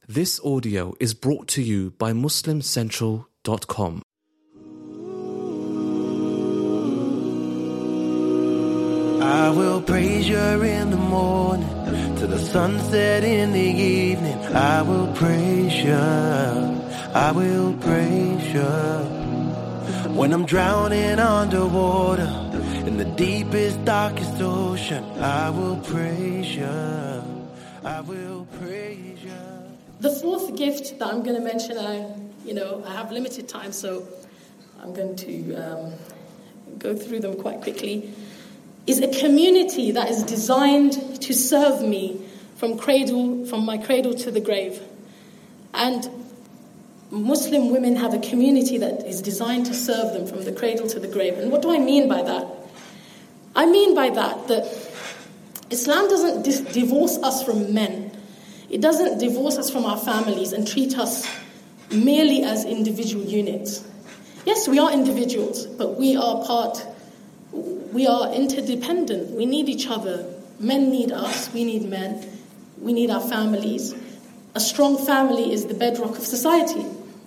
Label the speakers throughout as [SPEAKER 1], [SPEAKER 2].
[SPEAKER 1] This audio is brought to you by MuslimCentral.com.
[SPEAKER 2] I will praise you in the morning, to the sunset in the evening. I will praise you, I will praise you. When I'm drowning underwater, in the deepest, darkest ocean, I will praise you, I will praise you.
[SPEAKER 3] The fourth gift that I'm going to mention, I have limited time, so I'm going to go through them quite quickly, is a community that is designed to serve me from my cradle to the grave. And Muslim women have a community that is designed to serve them from the cradle to the grave. And what do I mean by that? I mean by that Islam doesn't divorce us from men. It doesn't divorce us from our families and treat us merely as individual units. Yes, we are individuals, but we are interdependent. We need each other. Men need us, we need men, we need our families. A strong family is the bedrock of society.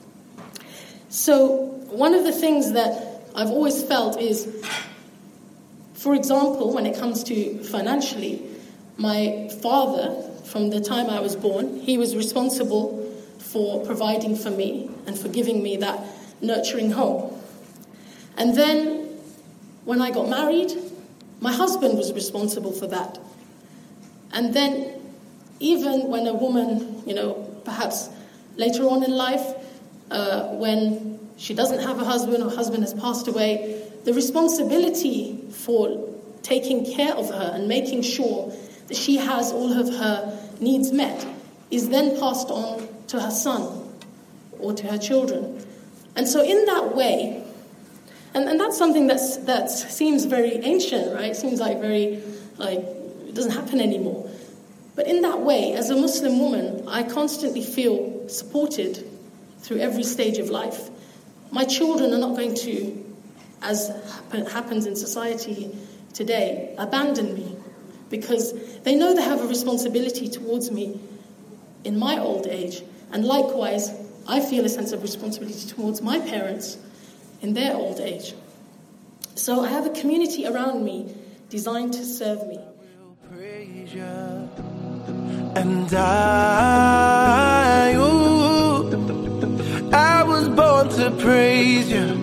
[SPEAKER 3] So one of the things that I've always felt is, for example, when it comes to financially, my father, from the time I was born, he was responsible for providing for me and for giving me that nurturing home. And then when I got married, my husband was responsible for that. And then even when a woman, perhaps later on in life, when she doesn't have a husband or husband has passed away, the responsibility for taking care of her and making sure that she has all of her needs met is then passed on to her son or to her children. And so in that way, and that's something that seems very ancient, right? Seems like it doesn't happen anymore. But in that way, as a Muslim woman, I constantly feel supported through every stage of life. My children are not going to, as happens in society today, abandon me, because they know they have a responsibility towards me in my old age. And likewise, I feel a sense of responsibility towards my parents in their old age. So I have a community around me designed to serve me.
[SPEAKER 2] I will praise you, and I was born to praise you.